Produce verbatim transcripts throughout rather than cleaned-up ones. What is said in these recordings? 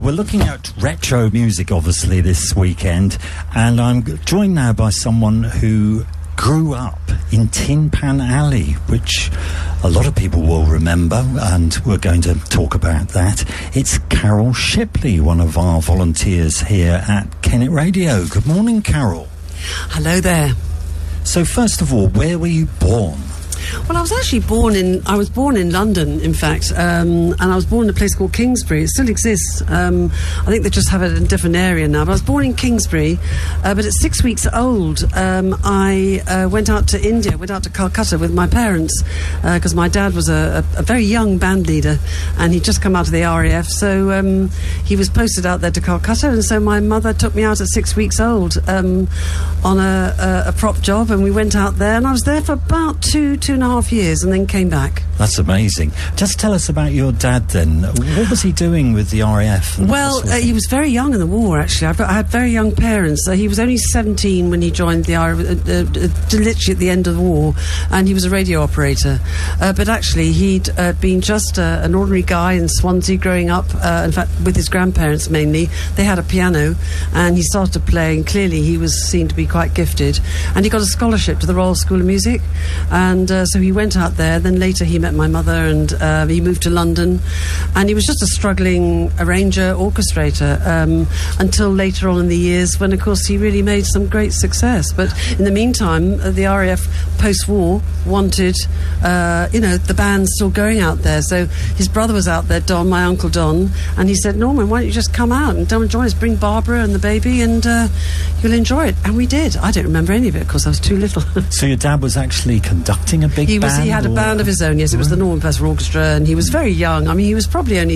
We're looking at retro music, obviously, this weekend, and I'm joined now by someone who grew up in Tin Pan Alley, which a lot of people will remember, and we're going to talk about that. It's Carol Shipley, one of our volunteers here at Kennet Radio. Good morning, Carol. Hello there. So, first of all, where were you born? Well, I was actually born in, I was born in London, in fact, um, and I was born in a place called Kingsbury. It still exists. Um, I think they just have it in a different area now. But I was born in Kingsbury, uh, but at six weeks old, um, I uh, went out to India, went out to Calcutta with my parents, because uh, my dad was a, a, a very young band leader, and he'd just come out of the R A F, so um, he was posted out there to Calcutta, and so my mother took me out at six weeks old um, on a, a, a prop job, and we went out there, and I was there for about two, two and a half years and then came back. That's amazing. Just tell us about your dad then. What was he doing with the R A F? Well, uh, he was very young in the war, actually. I've got, I had very young parents. Uh, he was only seventeen when he joined the R A F, uh, uh, uh, literally at the end of the war, and he was a radio operator. Uh, but actually, he'd uh, been just uh, an ordinary guy in Swansea growing up, uh, in fact, with his grandparents mainly. They had a piano, and he started playing. Clearly, he was seen to be quite gifted, and he got a scholarship to the Royal School of Music, and uh, so he went out there. Then later he met my mother, and uh, he moved to London, and he was just a struggling arranger, orchestrator, um, until later on in the years when, of course, he really made some great success. But in the meantime, uh, the R A F post-war wanted, uh, you know, the band still going out there. So his brother was out there, Don, my uncle Don, and he said, Norman, why don't you just come out and come and join us, bring Barbara and the baby, and uh, you'll enjoy it. And we did. I don't remember any of it, of course, I was too little. So your dad was actually conducting a big he was, band? He had or? a band of his own, yes. It was the Norman Purcell Orchestra, and he was very young. I mean, he was probably only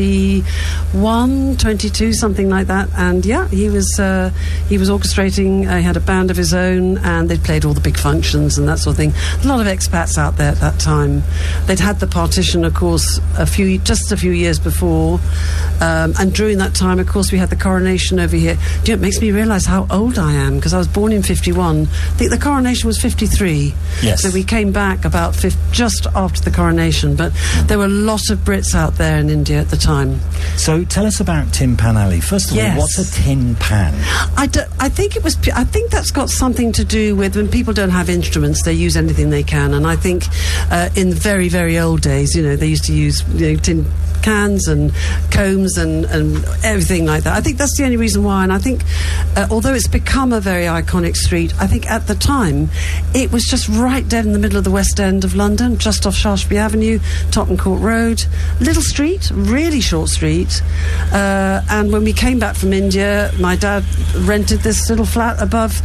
twenty-one, twenty-two, something like that. And yeah, he was uh, he was orchestrating. Uh, he had a band of his own, and they played all the big functions and that sort of thing. A lot of expats out there at that time. They'd had the partition, of course, a few just a few years before, um, and during that time, of course, we had the coronation over here. Do you know, it makes me realise how old I am, because I was born in fifty-one. I think the coronation was fifty-three. Yes. So we came back about fifty, just after the coronation, but there were a lot of Brits out there in India at the time. So tell us about Tin Pan Alley. First of yes. all, what's a tin pan? I, do, I think it was. I think that's got something to do with when people don't have instruments, they use anything they can. And I think uh, in very, very old days, you know, they used to use you know, tin cans and combs and, and everything like that. I think that's the only reason why. And I think, uh, although it's become a very iconic street, I think at the time it was just right dead in the middle of the West End of London, just off Shaftesbury Avenue, Tottenham Court Road. Little street, really short street. Uh, and when we came back from India, my dad rented this little flat above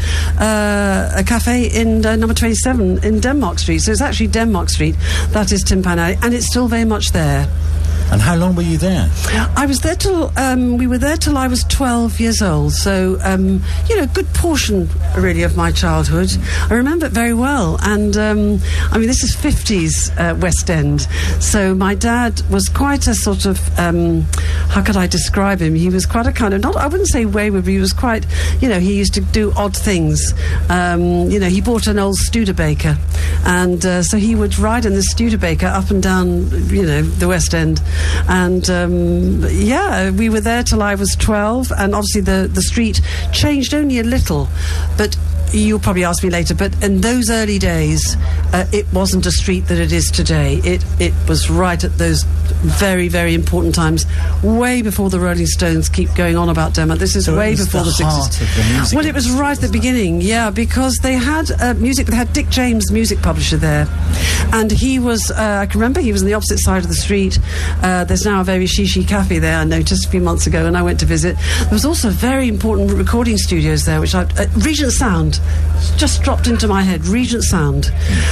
uh, a cafe in uh, number twenty-seven in Denmark Street. So it's actually Denmark Street. That is Tin Pan Alley, and it's still very much there. And how long were you there? I was there till, um, we were there till I was twelve years old. So, um, you know, a good portion, really, of my childhood. I remember it very well. And, um, I mean, this is fifties uh, West End. So my dad was quite a sort of, um, how could I describe him? He was quite a kind of, not, I wouldn't say wayward, but he was quite, you know, he used to do odd things. Um, you know, he bought an old Studebaker. And uh, so he would ride in the Studebaker up and down, you know, the West End. And um, yeah, we were there till I was twelve, and obviously the, the street changed only a little, but you'll probably ask me later, but in those early days, uh, it wasn't a street that it is today. It it was right at those very, very important times, way before the Rolling Stones keep going on about Denmark. This is so way it was before the, the heart sixties. Of the music well, it was right at the beginning, yeah, because they had uh, music, they had Dick James, music publisher there, and he was, uh, I can remember he was on the opposite side of the street. Uh, there's now a very shishi cafe there, I noticed a few months ago, and I went to visit. There was also very important recording studios there, which I, uh, Regent Sound, just dropped into my head, Regent Sound.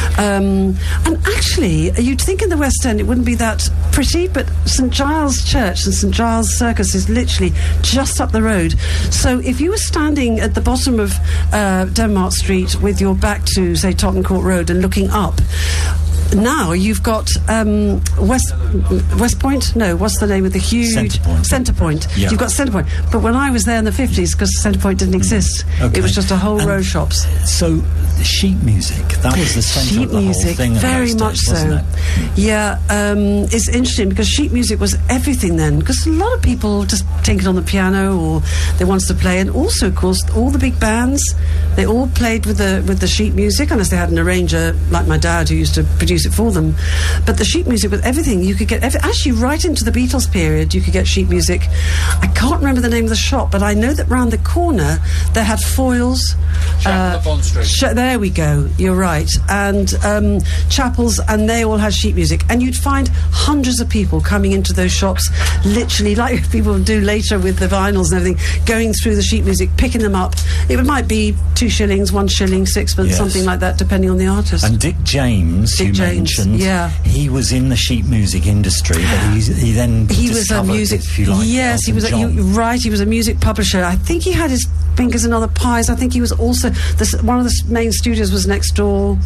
Um, and actually, you'd think in the West End it wouldn't be that pretty, but St Giles Church and St Giles Circus is literally just up the road. So if you were standing at the bottom of uh, Denmark Street with your back to, say, Tottenham Court Road and looking up, now you've got um, West West Point. No, what's the name of the huge Centrepoint? Centrepoint. Yeah. You've got Centrepoint. But when I was there in the fifties, because Centrepoint didn't exist, Okay. it was just a whole And row of shops. So, sheet music, that was the centre Sheet of the music, whole thing. in very those much days, so. wasn't it? Yeah, um, it's interesting because sheet music was everything then. Because a lot of people just tinkered on the piano or they wanted to play, and also, of course, all the big bands, they all played with the with the sheet music, unless they had an arranger like my dad who used to produce it for them. But the sheet music with everything, you could get every, actually right into the Beatles period. You could get sheet music. I can't remember the name of the shop, but I know that round the corner they had Foyles. Chapel upon Street. Sh- there we go. You're right. And um, Chapels, and they all had sheet music. And you'd find hundreds of people coming into those shops, literally like people do later with the vinyls and everything, going through the sheet music, picking them up. It might be two shillings, one shilling, sixpence, Yes. something like that, depending on the artist. And Dick James, Dick you James, mentioned, yeah. he was in the sheet music industry, but he, he then he was a discovered, music. if you like, yes, he Elton was. A, John. you, right, he was a music publisher. I think he had his fingers in other pies. I think he was also this, one of the s- main studios was next door.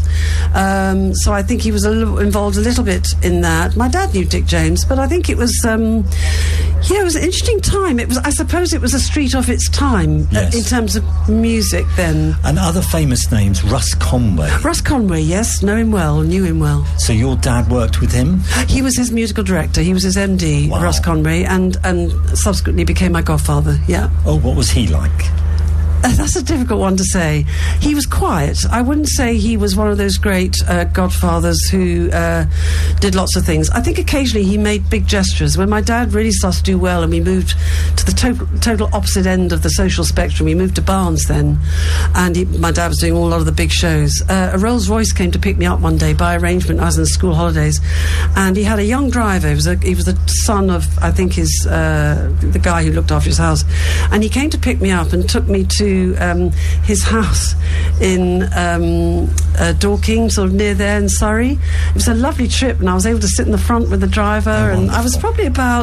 Um, so I think he was a little, involved a little bit in that. My dad knew Dick James, but I think it was. Um, yeah, it was an interesting time. It was. I suppose it was a street of its time Yes. uh, in terms of music then. And other famous names, Russ Conway. Russ Conway, yes, know him well, knew him well. So your dad worked with him? He was his musical director. He was his M D, Wow. Russ Conway, and and subsequently became my godfather. Yeah. Oh, what was he like? Uh, that's a difficult one to say. He was quiet. I wouldn't say he was one of those great uh, godfathers who uh, did lots of things. I think occasionally he made big gestures. When my dad really started to do well and we moved to the to- total opposite end of the social spectrum, we moved to Barnes then, and he, my dad was doing all a lot of the big shows. Uh, a Rolls Royce came to pick me up one day by arrangement. I was in school holidays, and he had a young driver. He was, a, he was the son of, I think, his uh, the guy who looked after his house, and he came to pick me up and took me to Um, his house in um, uh, Dorking, sort of near there in Surrey. It was a lovely trip, and I was able to sit in the front with the driver, Oh, and I was wonderful. probably about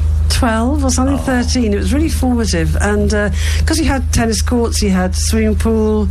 twelve or something, Oh. thirteen. It was really formative, and because he had tennis courts, he had swimming pool,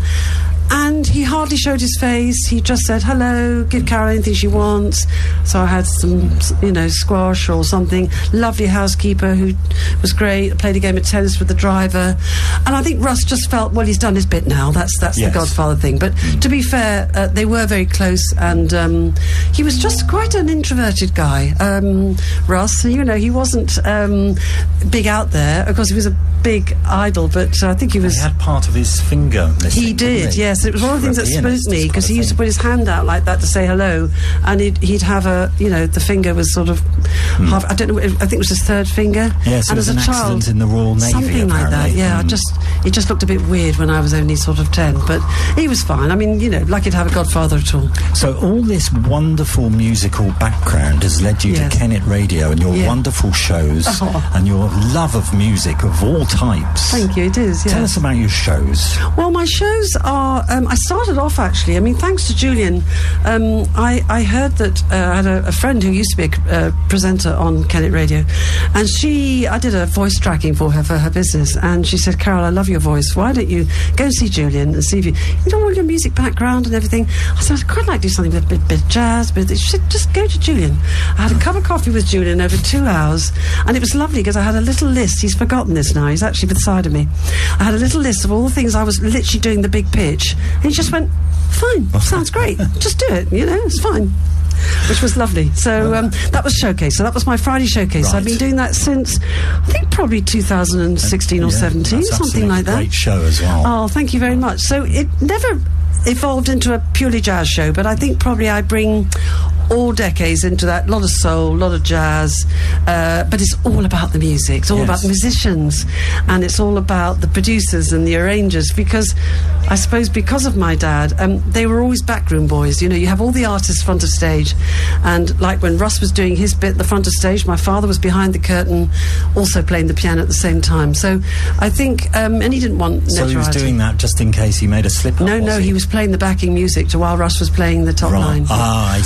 and he hardly showed his face. He just said, hello, give Carol anything she wants. So I had some, you know, squash or something. Lovely housekeeper who was great. I played a game of tennis with the driver. And I think Russ just felt, well, he's done his bit now. That's that's Yes. the godfather thing. But to be fair, uh, they were very close, and um, he was just quite an introverted guy, um, Russ. You know, he wasn't um, big out there. Of course, he was a big idol, but uh, I think he was... He had part of his finger missing. He did, didn't he? yes. It was one of the things For a that spooked pianist, me, it's because quite a he used to thing. put his hand out like that to say hello, and he'd, he'd have a, you know, the finger was sort of half, I don't know, I think it was his third finger. Yes, it and was as an a child, accident in the Royal Navy, something like that, apparently. yeah. I Mm. just, it just looked a bit weird when I was only sort of ten, but he was fine. I mean, you know, lucky to have a godfather at all. So all this wonderful musical background has led you Yes. to Kennet Radio and your Yeah. wonderful shows Oh. and your love of music of all types. Thank you, it is, yeah. Tell us about your shows. Well, my shows are. Um, I started off actually. I mean, thanks to Julian, um, I, I heard that uh, I had a, a friend who used to be a uh, presenter on Kennet Radio, and she. I did a voice tracking for her for her business, and she said, "Carol, I love your voice. Why don't you go and see Julian and see if you you know all your music background and everything?" I said, "I'd quite like to do something with a bit, bit of jazz." But she said, "Just go to Julian." I had a cup of coffee with Julian over two hours, and it was lovely because I had a little list. He's forgotten this now. He's actually beside of me. I had a little list of all the things I was literally doing the big pitch, and he just went, "Fine, sounds great. Just do it. You know, it's fine." Which was lovely. So um, that was Showcase. So that was my Friday Showcase. So I've been Right. doing that since, I think, probably two thousand sixteen or Yeah, seventeen, that's something absolutely like that. Great show as well. Oh, thank you very much. So it never evolved into a purely jazz show, but I think probably I bring all decades into that. A lot of soul, a lot of jazz, uh, but it's all about the music. It's all Yes. about the musicians, and it's all about the producers and the arrangers, because I suppose because of my dad, um, they were always backroom boys. You know, you have all the artists front of stage, and like when Russ was doing his bit at the front of stage, my father was behind the curtain also playing the piano at the same time. So I think, um, and he didn't want So he was notoriety. doing that just in case he made a slip up? No, no, he was playing the backing music to while Russ was playing the top Right. line. Ah, I see. No, Right.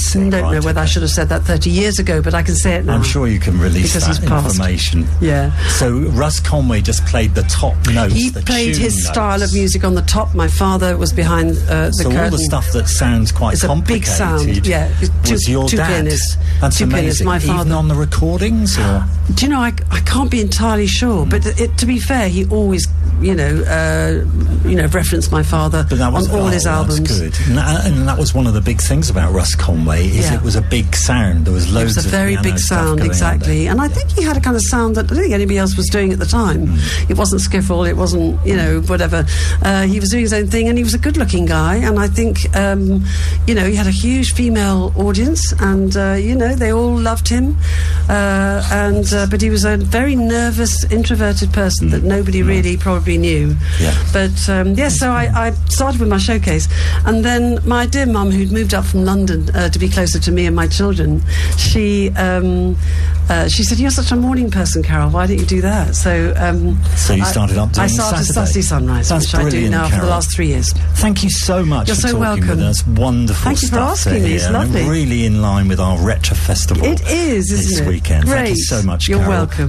don't Right, know whether I okay. should have said that thirty years ago, but I can say it now. I'm sure you can release Because that he's passed. information. Yeah. So Russ Conway just played the top notes. He the played tune his notes. style of music on the top. My father was behind uh, the So curtain. all the stuff that sounds quite It's a big complicated sound, yeah. Two- was your two dad. pianists. That's Two pianists, amazing. my Even father. on the recordings, or Do you know, I, I can't be entirely sure, but it, to be fair, he always, you know, uh, you know, referenced my father but that was on all oh, his albums. That's good, and that, and that was one of the big things about Russ Conway is Yeah. it was a big sound. There was It loads was a of very piano big stuff sound, going on exactly. there. And I think he had a kind of sound that I don't think anybody else was doing at the time. Mm. It wasn't skiffle, it wasn't, you know, whatever. Uh, he was doing his own thing, and he was a good-looking guy. And I think, um, you know, he had a huge female audience, and uh, you know, they all loved him. Uh, and uh, but he was a very nervous, introverted person Mm. that nobody really probably knew. Yeah. But um, yes, so I, I started with my showcase, and then my dear mum, who'd moved up from London uh, to be closer to me and my children, she um, uh, she said, "You're such a morning person, Carol. Why don't you do that?" So um, So you I- started up doing I started Saturday. Saturday Sunrise, That's which I do brilliant, now for Carol. the last three years. Thank you so much You're for so talking welcome. with us. Wonderful Thank you for stuff asking to me. It's hear, and lovely. really in line with our Retro Festival It is, isn't this it? weekend. Great. Thank you so much, You're Carol. welcome.